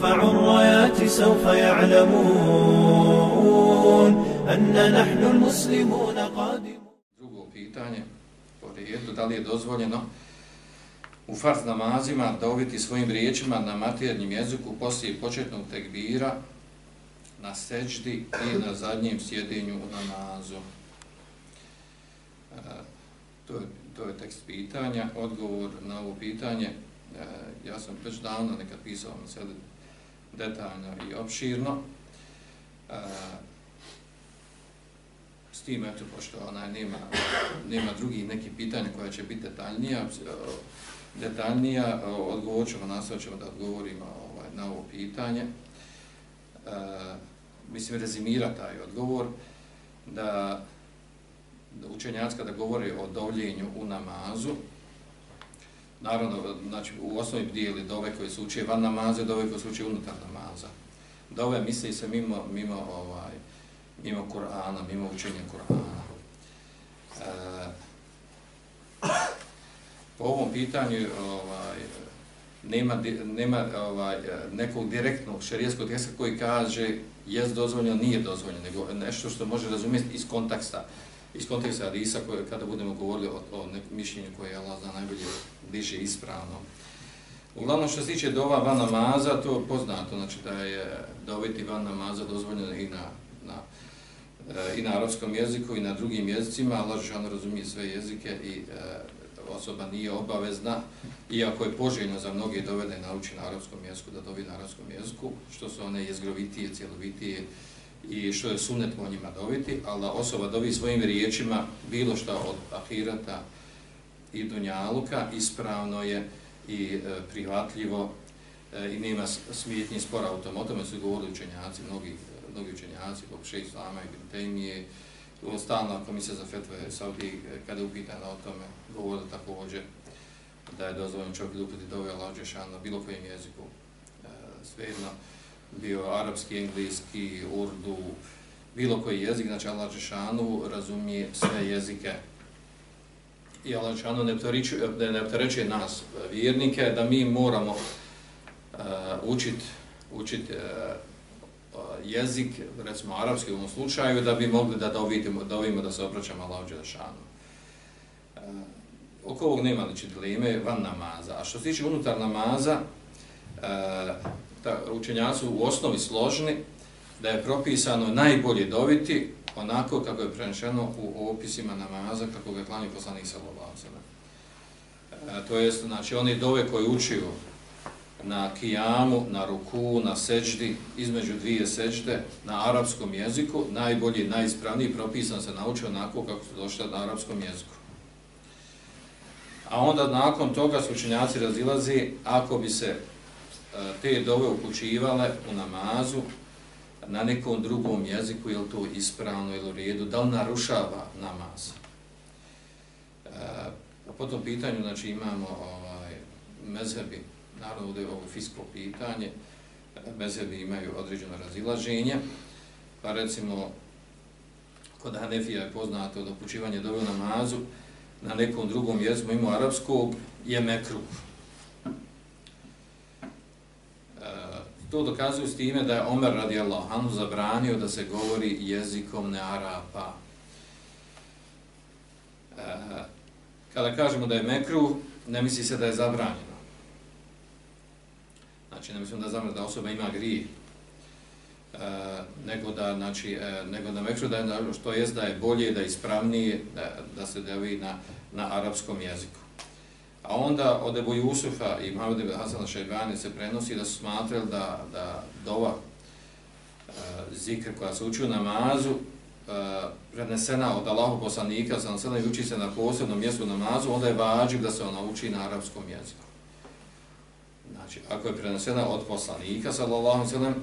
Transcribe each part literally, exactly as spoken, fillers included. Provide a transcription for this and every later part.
نرفع الرايات سوف يعلمون أن نحن المسلمون قادمون. Drugo pitanje, po redu, da li je dozvoljeno u farz namazima doviti svojim riječima na maternjem jeziku poslije početnog tekbira na seđdi i na zadnjem sjedenju u namazu? E, to, je, to je tekst pitanja. Odgovor na ovo pitanje, e, ja sam već davno nekad pisao na sebe detaljno i opširno. E, s tim, eto, pošto onaj nema, nema drugih nekih pitanja koja će biti detaljnija, detaljnija, odgovor ćemo, nastavit ćemo da odgovorimo ovaj, na ovo pitanje. E, mislim, rezimira taj odgovor, da, da učenjaci kada govore o dovljenju u namazu, naravno, znači, u osnovi dijeli dove koje se uče van namaza i dove koje se uče unutar namaza. Dove misli se mimo, mimo, ovaj, mimo Kur'ana, mimo učenja Kur'ana. E, po ovom pitanju ovaj, nema, nema ovaj, nekog direktnog šerijskog teksta koji kaže jest dozvoljeno, nije dozvoljeno, nego nešto što može razumjeti iz konteksta, iz konteksta hadisa koje, kada budemo govorili o, o nekom mišljenju koje je Allah zna najbolje bliže ispravno. Uglavnom, što se tiče dova van namaza, to je poznato, znači da je doviti van namaza dozvoljeno i na, na, i na arapskom jeziku i na drugim jezicima. Allah dželle razumije sve jezike i e, osoba nije obavezna, iako je poželjno za mnoge dove da je nauči na arapskom jeziku, da dovi na arapskom jeziku, što su one jezgrovitije, cjelovitije i što je sunnet po njima doviti, ali osoba dovi svojim riječima bilo što od ahireta i dunjaluka, ispravno je i e, prihvatljivo e, i nema smetnji spora u tom. O tome su govorili učenjaci, mnogi, mnogi učenjaci, poput šejh Islama i Ibn Tejmije, stalna komisija za fetve Saudi, kada je upitana o tome, govorili također da je dozvoljeno čovjek da uputi dove Allah dželešanu na bilo kojem jeziku, e, svejedno bio arapski, engleski, urdu, bilo koji jezik, znači Allah dželešanu razumije sve jezike. I Allah dželešanu ne opterećuje nas, vjernike, da mi moramo uh, učiti učit, uh, jezik, recimo arapski u ovom slučaju, da bi mogli da dovimo, dovimo da se obraćamo Allahu dželešanu. Uh, oko ovog nema znači dileme van namaza. A što se tiče unutar namaza, uh, učenjaci su u osnovi složni da je propisano najbolje doviti onako kako je prenešeno u opisima namaza, kako ga je klanjao poslanik sallallahu alejhi ve sellem. E, to jest, znači, oni dove koji učiju na kijamu, na ruku, na seđdi, između dvije seđde, na arapskom jeziku, najbolji, najispravniji, propisan se naučio onako kako su došli na arapskom jeziku. A onda nakon toga su učenjaci razilazi ako bi se e, te dove upućivale u namazu na nekom drugom jeziku, je li to ispravno ili u redu, da li narušava namaz. E, po tom pitanju, znači, imamo ovaj, mezhebi, naravno da je ovo fisko pitanje, mezhebi imaju određeno razilaženje, pa recimo, kod Hanefija je poznato da upućivanje dove u namazu na nekom drugom jeziku, mimo arapskog, je mekruh. To dokazuju s time da je Omer radijallahu anhu zabranio da se govori jezikom nearapa. E, kada kažemo da je mekruh, ne misli se da je zabranjeno. Znači, ne mislim da je zabranjeno da osoba ima grijeh. E, nego da, znači, e, nego da mekruh, da je, što jest da je bolje, da je ispravnije, da, da se dovi na, na arapskom jeziku. A onda od Ebu Jusufa i Muhammed ibn Hasan al-Šejbani se prenosi da su smatrali da, da dova e, zikr koja se uči u namazu e, prenesena od Allahu poslanika sallallahu alejhi ve sellem i uči se na posebnom mjestu u namazu, onda je vađib da se ona uči na arapskom jeziku. Znači, ako je prenesena od poslanika sallallahu alejhi ve sellem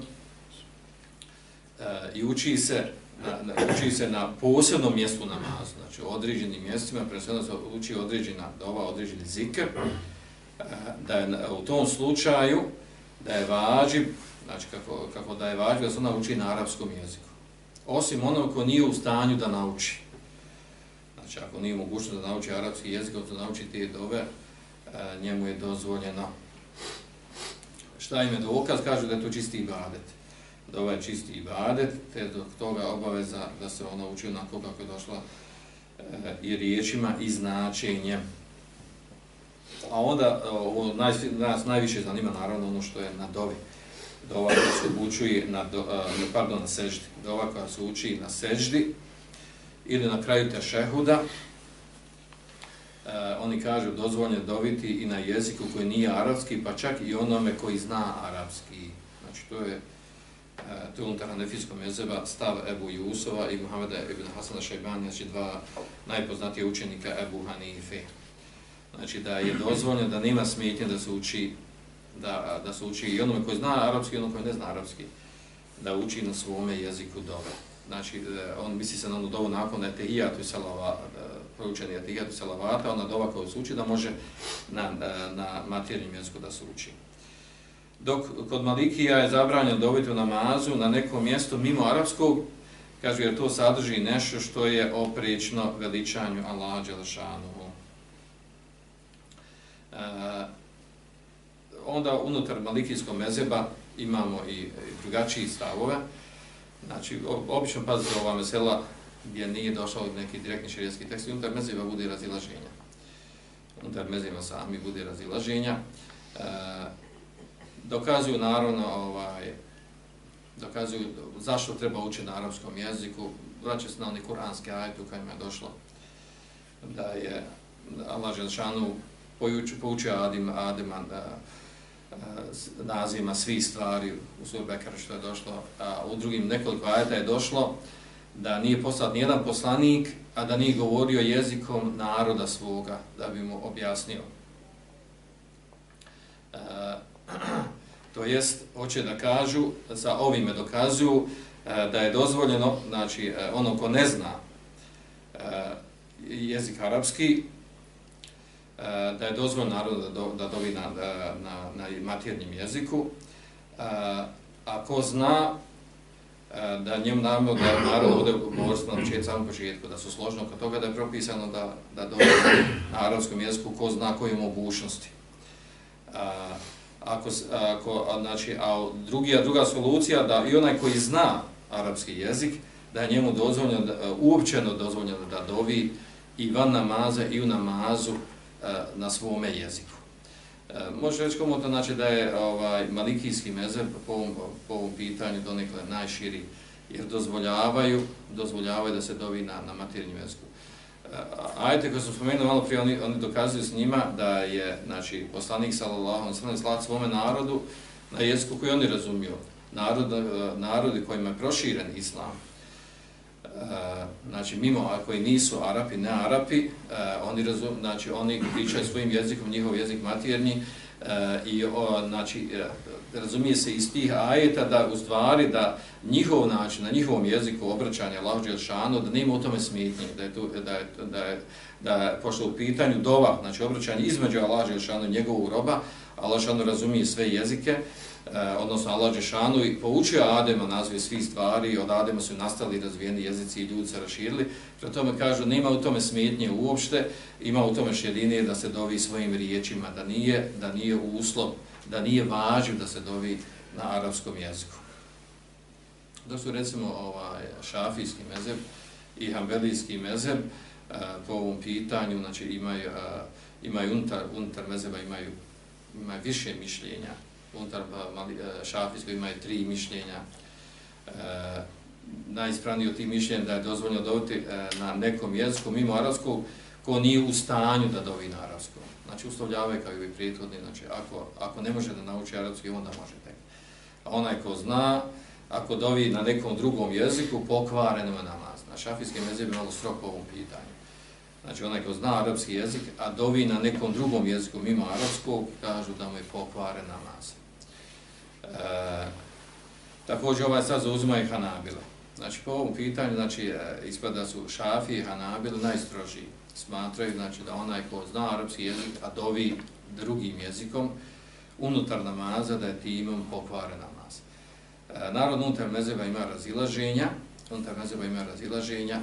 e, i uči se Na, uči se na posebnom mjestu namazu, znači u određenim mjestima, presvedno se uči određena dova, određeni zikr, da je u tom slučaju da je vađib, znači kako, kako da je vađib da se ona uči na arapskom jeziku. Osim onog ko nije u stanju da nauči. Znači ako nije mogućno da nauči arapski jezik, da nauči te dove, njemu je dozvoljeno. šta im je dokaz? Kažu da je to čisti ibadet. Da ovaj čisti ibadet, te dok toga obaveza da se ona uči onako kako je došla e, i riječima i značenjem. A onda o, naj, nas najviše zanima naravno ono što je na dovi. Dova koja se uči na, do, uh, pardon, na seždi. Dova koja se uči na seždi ili na kraju tešehuda. Uh, oni kažu dozvoljeno doviti i na jeziku koji nije arapski, pa čak i onome koji zna arapski. Znači to je uh, to je unutar hanefijskog mezheba stav Ebu Jusova i Muhameda ibn Hasana Šajbanija, znači dva najpoznatije učenika Ebu Hanife. Znači da je dozvoljeno da nema smetnje da se uči Da, da se uči i onome koji zna arapski i onome koji ne zna arapski, da uči na svome jeziku dove. Znači, on misli se na onu dovu nakon etehijatu i salavata, proučeni etehijatu i salavata, ona dova koja se uči da može na, na materinjem jeziku da se uči. Dok kod Malikija je zabranjeno doviti u namazu na nekom mjestu mimo arapskog, kažu jer to sadrži nešto što je oprečno veličanju Allaha dželešanuhu. E, Onda unutar malikijskog mezheba imamo i, i drugačiji stavove. Znači, obično pazite ova mesela gdje nije došao neki direktni šerijatski tekst, unutar mezheba bude razilaženja. Unutar mezheba sami bude razilaženja. E, dokazuju naravno, ovaj, dokazuju zašto treba učiti na arapskom jeziku, vraća se na oni kuranski ajet u kojima je došlo da je Allah dželešanu poučio Adem, Adema da nazivima svih stvari u suri Bekara što je došlo, a u drugim nekoliko ajeta je došlo da nije poslat nijedan poslanik, a da nije govorio jezikom naroda svoga, da bi mu objasnio. E, to jest, hoće da kažu, sa ovime dokazuju e, da je dozvoljeno, znači e, ono ko ne zna e, jezik arapski, da je dozvoljeno narodu da, do, da dovi na, na, na maternjem jeziku, a ko zna da njemu naravno da je narod ovdje govorstvo na početku, samom početku, da su složno kod toga da je propisano da, da dovi na arapskom jeziku ko zna koje mogućnosti. A, ako, ako, znači, a drugi, druga solucija da i onaj koji zna arapski jezik, da je njemu dozvoljeno, uopćeno dozvoljeno da dovi i van namaza i u namazu na svome jeziku. Može reći komu to znači da je ovaj, malikijski mezheb po ovom, po ovom pitanju donekle najširi, jer dozvoljavaju, dozvoljavaju da se dovi na, na materinjem jeziku. Ajte koji smo spomenuli malo prije, oni, oni dokazuju s njima da je znači, poslanik sallallahu alejhi ve sellem slao svome narodu na jeziku koji oni razumiju. Narod, narodi kojima je proširen islam, znači mimo a koji nisu Arapi, ne Arapi, oni razum, znači oni pričaju svojim jezikom, njihov jezik maternji i o, znači razumije se iz tih ajeta da u stvari da njihov način, na njihovom jeziku obraćanja Allahu dželešanu, da nema u tome smetnje, da je to da je da je da je pošto u pitanju dova, znači obraćanje između Allaha dželešanu i njegovog roba, Allah dželešanu razumije sve jezike. Eh, odnosno Allah dželešanu i poučio Adema nazive svih stvari, od Adema su nastali razvijeni jezici i ljudi se raširili. Prema tome kažu, nema u tome smetnje uopšte, ima u tome širine da se dovi svojim riječima, da nije, da nije uslov, da nije važiv da se dovi na arapskom jeziku. Dok su recimo ovaj, šafijski mezheb i hanbelijski mezheb eh, po ovom pitanju, znači imaju, eh, imaju unutar, unutar mezheba imaju, imaju više mišljenja. Unutar šafijskog imaju tri mišljenja. E, najispravnije od tih mišljenja da je dozvoljeno doviti e, na nekom jeziku mimo arapskog ko nije u stanju da dovi na arapskom. Znači uslovljavaju kao i ovi prethodni, znači ako, ako ne može da nauči arapski, onda može tek. A onaj ko zna, ako dovi na nekom drugom jeziku, pokvareno je namaz. Na šafijskim jeziku je malo strog po ovom pitanju. Znači onaj ko zna arapski jezik, a dovi na nekom drugom jeziku mimo arapskog, kažu da mu je pokvaren namaz. E, također ovaj sad zauzimaju Hanabile. Znači po ovom pitanju, znači ispada su Šafije i Hanabile najstrožiji. Smatraju znači da onaj ko zna arapski jezik, a dovi drugim jezikom, unutar namaza da je timom pokvaren namaz. E, narod unutar mezheba ima razilaženja, unutar mezheba ima razilaženja.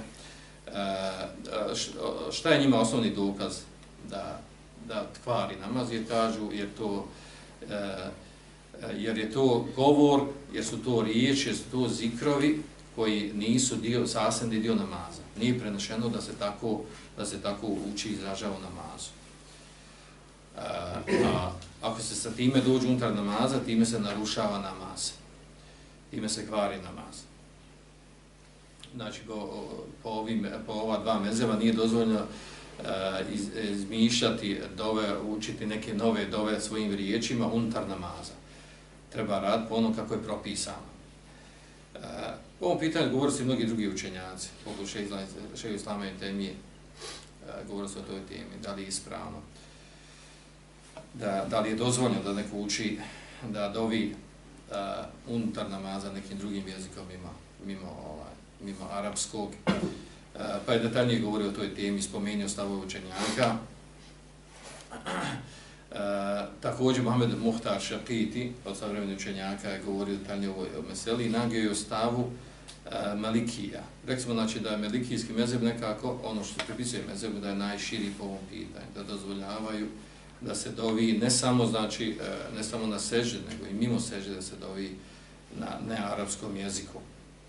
E, šta je njima osnovni dokaz da, da kvari namaz, jer kažu, jer to e, jer je to govor, jer su to riječi, jer su to zikrovi koji nisu dio, sastavni dio namaza. Nije prenešeno da se tako, da se tako uči i izražava u namazu. A, a ako se sa time dođe unutar namaza, time se narušava namaz. Time se kvari namaz. Znači, po, po, ovim, po ova dva mezheba nije dozvoljeno iz, izmišljati dove, učiti neke nove dove svojim riječima unutar namaza. Treba raditi po ono kako je propisano. E, po ovom pitanju govore se i mnogi drugi učenjaci, poput Šejha Islama i Temije, e, govore se o toj temi, da li je ispravno, da, da li je dozvoljeno da neko uči da dovi uh, unutar namaza nekim drugim jezikom mimo, mimo, ovaj, mimo arapskog. Uh, pa je detaljnije govorio o toj temi, spomenuo stavove učenjaka. Uh, također Mohamed Muhtar Šakiti, od savremenih učenjaka, je govorio detaljnije o ovoj meseli i nagio o stavu uh, Malikija. Rekli smo znači, da je Malikijski mezheb nekako, ono što pripisuje mezhebu, da je najširi po ovom pitanju, da dozvoljavaju da se dovi ne samo, znači, ne samo na seždi, nego i mimo seždi da se dovi na nearapskom jeziku.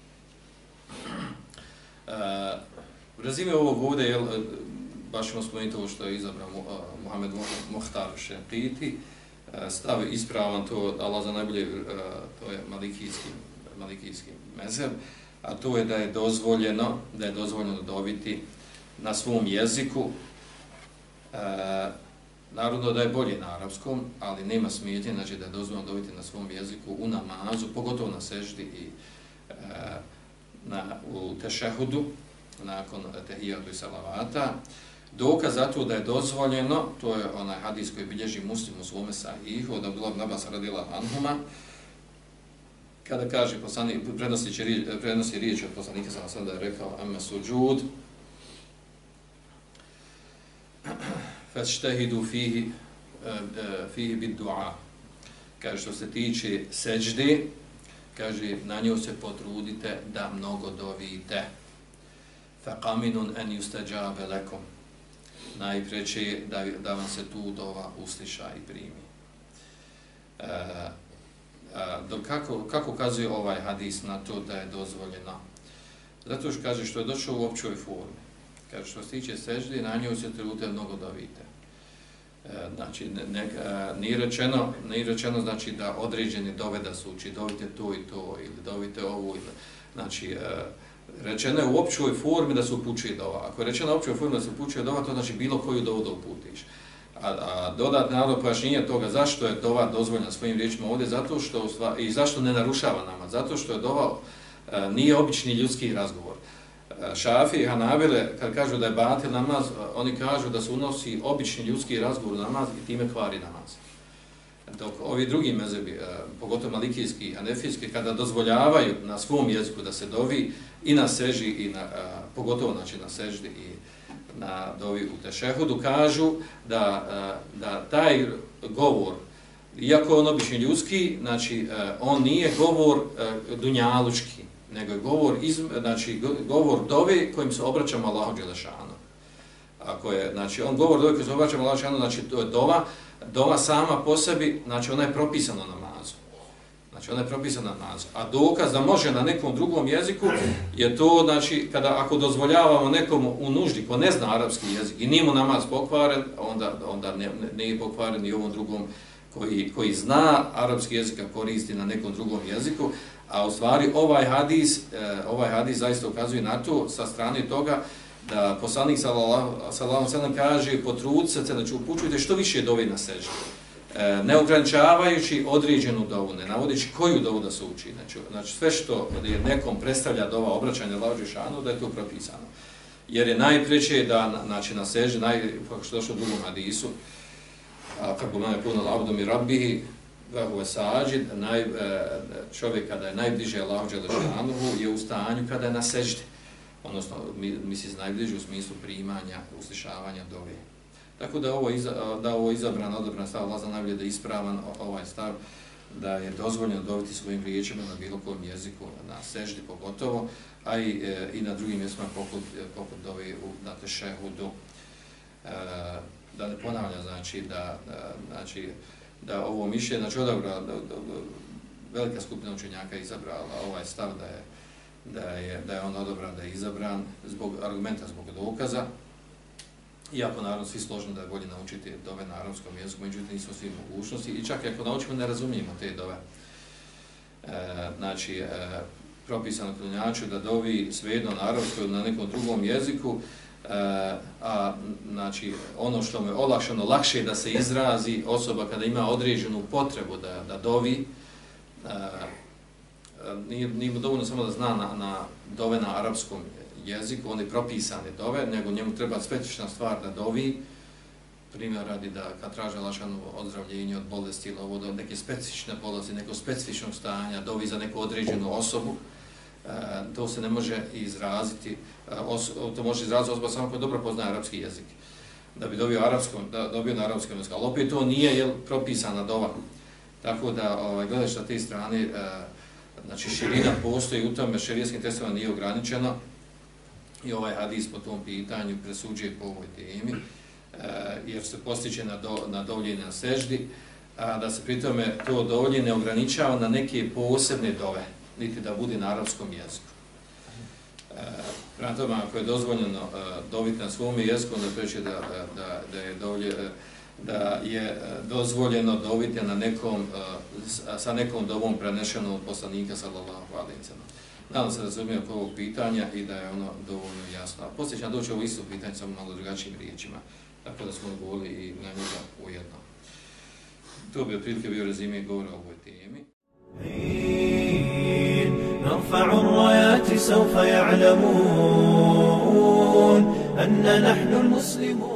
Uh, Razime ovog ovdje, jel, baš ćemo spomenuti ovo što je izabrao uh, Mohamed Muhtar Šakiti, uh, stav ispravan, to Allah za najbolje, uh, to je malikijski, malikijski mezheb, a to je da je dozvoljeno, da je dozvoljeno dobiti na svom jeziku. Uh, Narodno da je bolje na arapskom, ali nema smetnje, znači da je dozvoljeno dobiti na svom jeziku u namazu, pogotovo na seždi i e, na, u tešehudu, nakon tehijatu i salavata. Dokaz za to da je dozvoljeno, to je onaj hadis koji bilježi Muslim u svome sahihu, od Abdullah ibn Abbas radijallahu anhuma, kada kaže, poslanik, prenosi, prenosi riječ od poslanika sallallahu alejhi ve sellem da je rekao amma suđud, فَاشْتَهِدُوا فِيهِ فِيهِ بِالدُّعَا. Kaže, što se tiče seđde, kaže, na njoj se potrudite da mnogo dovite. فَقَمِنٌ أَنْ يُسْتَجَابَ لَكُمْ. Najpreće da, da vam se tu dova usliša i primi. E, a, do kako, kako kazuje ovaj hadis na to da je dozvoljeno? Zato što kaže što je došao u općoj formi. Kaže, što se tiče sežde, na njoj se trudite mnogo dovite. E, znači, ne, ne, nije rečeno, nije rečeno znači, da određeni dove da su uči, dovite to i to, ili dovite ovo, ili, znači, e, rečeno je u općoj formi da se upućuje dova. Ako je rečeno u općoj formi da se upućuje dova, to znači bilo koju dovu da uputiš. A, a dodatno naravno pojašnjenje toga zašto je dova dozvoljena svojim riječima ovdje, zato što, i zašto ne narušava nama, zato što je dova e, nije obični ljudski razgovor. Šafi i Hanabile, kad kažu da je batil namaz, oni kažu da se unosi obični ljudski razgovor u namaz i time kvari namaz. Dok ovi drugi mezhebi, pogotovo malikijski i hanefijski, kada dozvoljavaju na svom jeziku da se dovi i na seži, i na, pogotovo znači, na seždi i na dovi u tešehudu, kažu da, da taj govor, iako je on obični ljudski, znači on nije govor dunjalučki, nego je govor, iz, znači, govor dove kojim se obraćamo Allahu dželešanu. Ako je, znači, on govor dove kojim se obraćamo Allahu dželešanu, znači, to je dova, dova sama po sebi, znači, ona je propisana namazu. Znači, ona je propisana namazu. A dokaz da može na nekom drugom jeziku je to, znači, kada, ako dozvoljavamo nekom u nuždi ko ne zna arapski jezik i nije mu namaz pokvaren, onda, onda ne, ne je pokvaren i ovom drugom koji, koji zna arapski jezik, a koristi na nekom drugom jeziku. A u stvari ovaj hadis, ovaj hadis zaista ukazuje na to sa strane toga da poslanik sallallahu alejhi ve sellem kaže potrudite se, znači upućujte što više dove na seždu. Ne ograničavajući određenu dovu, ne navodeći koju dovu da se uči. Znači, znači sve što je nekom predstavlja dova obraćanja Allahu dželešanu, da je to propisano. Jer je najpreće da znači na seždi, naj kako što došlo u drugom hadisu, kako nam je puno abdom i rabbihi Vahu sađid, naj, čovjek kada je najbliže Allahu dželešanuhu je u stanju kada je na seždi. Odnosno, misli najbliže u smislu primanja, uslišavanja dove. Tako da ovo iza, da ovo izabran, odabran stav, Allah zna najbolje da je ispravan ovaj stav, da je dozvoljeno dobiti svojim riječima na bilo kojem jeziku, na seždi pogotovo, a i, i na drugim mjestima poput, poput dove na tešehudu. Da ne ponavlja, znači, da, znači, da ovo mišljenje, znači odabrala, da, da, velika skupina učenjaka je izabrala ovaj stav da je, da je, da je on odabran, da je izabran zbog argumenta, zbog dokaza. Iako naravno svi složni da je bolje naučiti dove na arapskom jeziku, međutim nismo svi mogućnosti i čak i ako naučimo ne razumijemo te dove. E, znači, e, propisano klanjaču da dovi svejedno na arapskom ili na nekom drugom jeziku, e, a znači ono što mu je olakšano, lakše da se izrazi osoba kada ima određenu potrebu da, da dovi, e, nije, nije mu dovoljno samo da zna na, na dove na arapskom jeziku, one propisane dove, nego njemu treba specifična stvar da dovi, primjer radi da kad traže lašano ozdravljenje od bolesti ili ovo do neke specifične bolesti, nekog specifičnog stanja, dovi za neku određenu osobu, e, to se ne može izraziti, e, os, to može izraziti osoba samo koja dobro poznaje arapski jezik, da bi dobio, arapskom, da, dobio na arapskom jeziku, ali opet to nije jel, propisana dova. Tako da, ovaj, gledaš na te strane, e, znači širina postoji u tome, šerijskim testovima nije ograničeno, i ovaj hadis po tom pitanju presuđuje po ovoj temi, e, jer se postiče na, do, na dovljenje na seždi, a da se pri tome to dovljenje ne ograničava na neke posebne dove, niti da bude na arapskom jeziku. E, prema tome, ako je dozvoljeno e, doviti na svom jeziku, onda preće da, da, da, je dovlje, da je dozvoljeno doviti na nekom, e, sa nekom dovom prenešenom od poslanika sallallahu alejhi ve sellem. Nadam se da razumijem oko ovog pitanja i da je ono dovoljno jasno. A poslije ćemo doći ovo isto pitanje, samo malo drugačijim riječima, tako da smo govorili i na njega ujedno. To bi otprilike bio rezime govora o ovoj temi. نرفع الرايات سوف يعلمون أن نحن المسلمون